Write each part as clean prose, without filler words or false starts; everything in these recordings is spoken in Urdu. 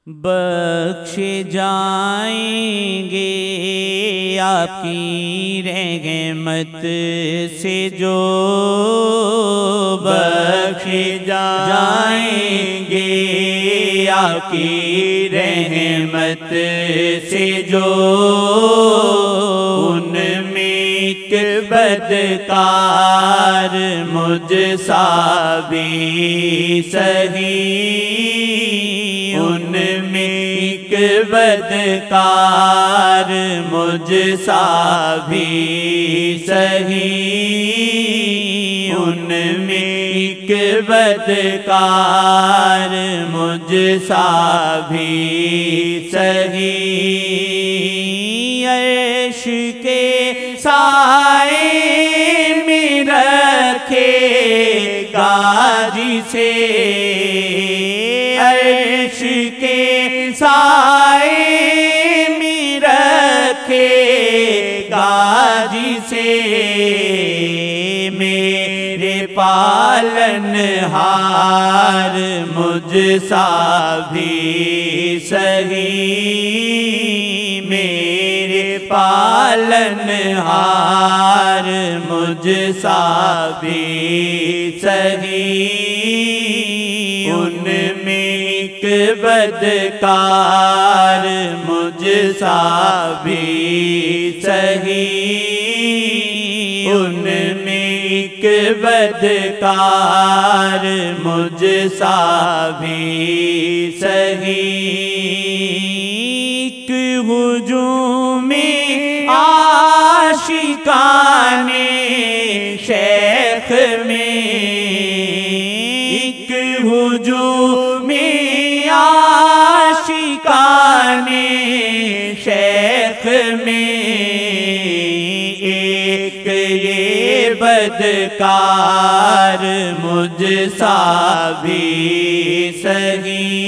بخش جائیں گے آپ کی رحمت سے جو، بخش جائیں گے آپ کی رحمت سے جو، ان میں ایک بدکار مجھ سا بھی سہی، ان میں ایک بدکار مجھ سا بھی سہی، ان میں ایک بدکار مجھ سا بھی سہی، عرش کے سائے میں رکھے گا جسے، عرش کے سائے میں رکھے گا جسے، میرے پالنہار مجھ سا بھی سہی، میرے پالنہار مجھ سا بھی سہی، ان میں ایک بدکار مجھ سا بھی سہی، ان میں ایک بدکار مجھ سا بھی سہی، ایک ہجوم عاشقان شیخ میں، ایک ہجوم عاشقان شیخ میں، ایک یہ بدکار مجھ سا بھی سہی،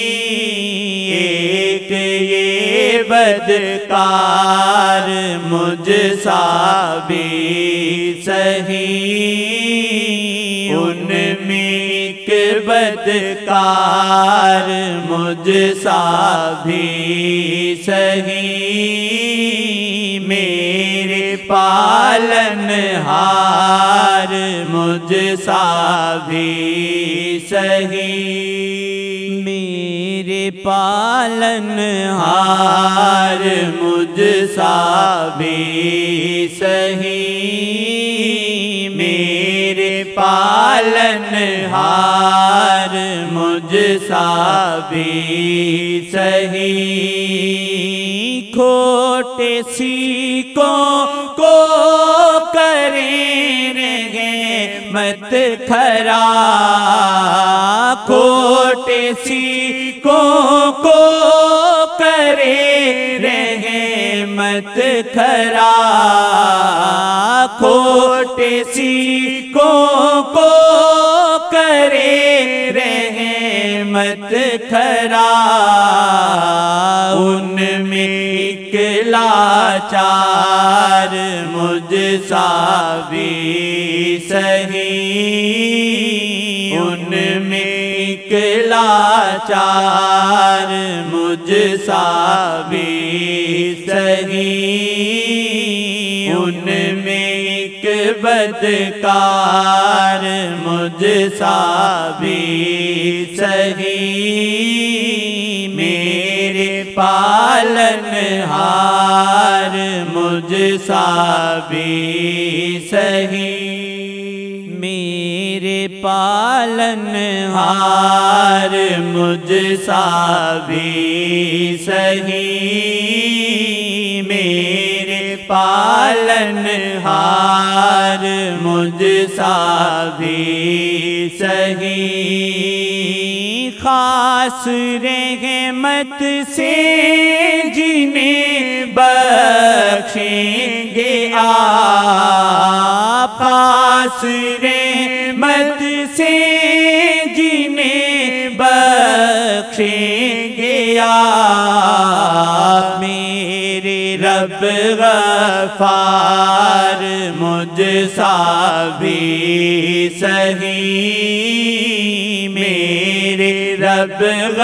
ایک یہ بدکار مجھ سا بھی سہی، ان میں ایک بدکار مجھ سا بھی سہی، میرے پالنہار مجھ سا بھی سہی، میرے پالنہار مجھ سا بھی سہی، میرے پالنہار مجھ سا بھی سہی، کھوٹے سیکوں کو کریں رحمت کھرا، کھوٹے سیکوں کو کرے رحمت کھرا، کھوٹے سیکوں کو کرے رحمت کھرا، ان میں ایک لاچار مجھ سا بھی سہی، ان میں ایک لاچار مجھ سا بھی سہی، ان میں ایک بدکار مجھ سا بھی سہی، میرے پالنہار مجھ سا بھی سہی، میرے پالنہار مجھ سا بھی سہی، میرے پالنہار مجھ سا بھی سہی، خاص رحمت سے جنہیں بخشیں گے آپ، خاص رحمت سے جنہیں بخشیں گے آپ، میرے رب غفار مجھ سا بھی سہی، میرے رب رب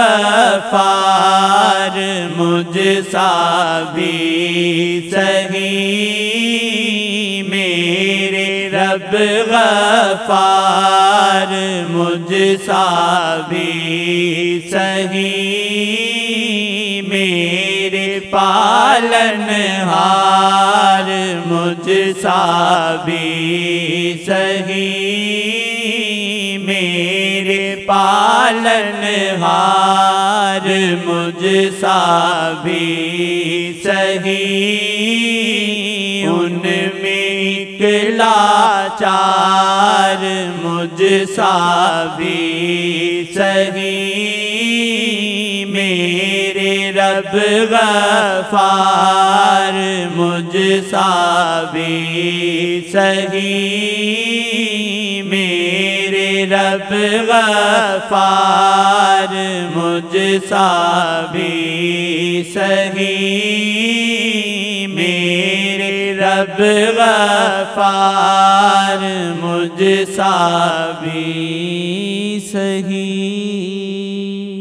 غفار مجھ سا بھی سہی، میرے رب غفار مجھ سا بھی سہی، میرے پالنہار مجھ سا بھی سہی، میرے پالنہار مجھ سا بھی سہی، ان میں ایک لاچار مجھ سا بھی سہی، میرے رب غفار مجھ سا بھی سہی، میرے رب غفار مجھ سا بھی سہی، میرے رب غفار مجھ سا بھی سہی۔